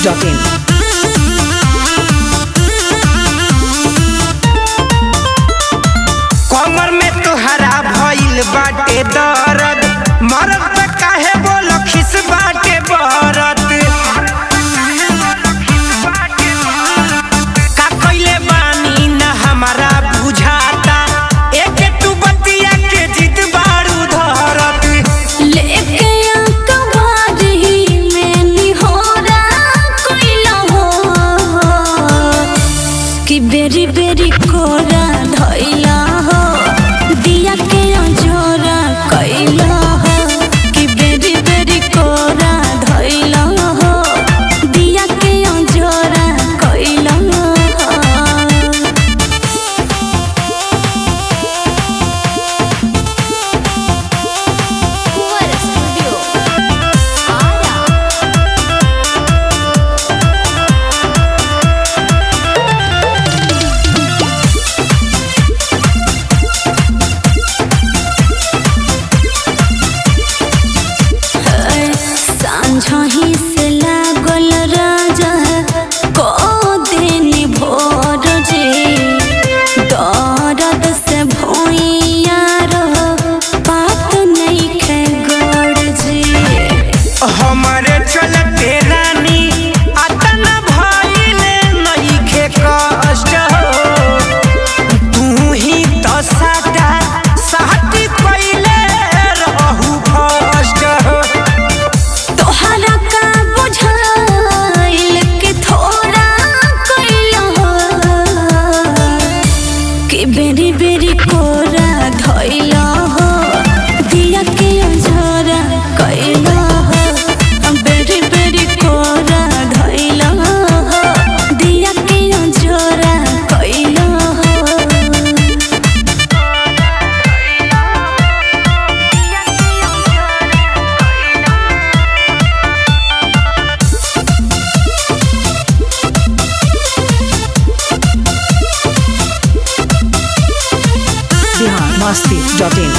biharmasti.in। कमर में तुहरा भइल बाटे दर्द, मरद पे काहे बोलो खिस बाटे बरत। का कइले बानी ना हमारा बुझाता, एके तू बतिया के जिद बारू धरत। लेके कवारी में निहोरा कइला हो कि बेरी बेरी कोरा धइला हो, दिया के अंजोरा कइला हो कि बेरी बेरी कोरा धइला हो, दिया के अंजोरा कइला हो। सांझही से लागल राजा को दिन भोर जे, दर्द से भोइया रहो बात नहीं खे गड़ जे। हमारे चलते रानी अतना भइले नइखे कष्ट हो, तू ही तो साटा साथी कइले रहू फर्स्ट हो। तोहरा का बुझाइल के थोड़ा कइला हो कि बेरी बेरी कोरा धइला हो, दिया के अंजोरा कइला हो। बेरी बेरी कोरा धइला हो, दिया के अंजोरा कइला हो। biharmasti.in।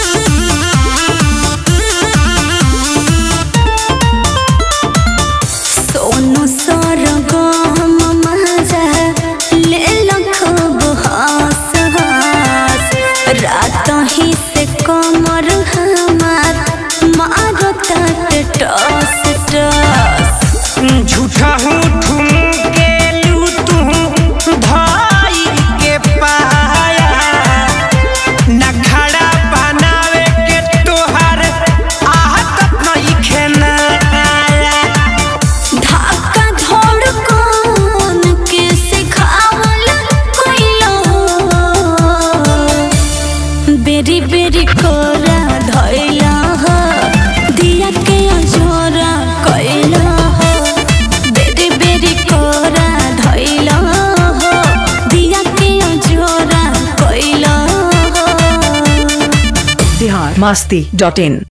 सोनू सरगम मजा ले खूब हंस हंस, रात ही से कमर हमार मारता टस टस। झूठा हूँ ठुमके लू तू भाई के पाया, न खड़ा बनावे के तोहर आहत नहीं खेनाया। धक्का धड़कन के सिखावल कइला हो, बेरी बेरी कोरा धइला हो, दिया के अंजोरा कइला हो। बेरी बेरी कोरा धइला हो, दिया के अंजोरा कइला हो। biharmasti.in।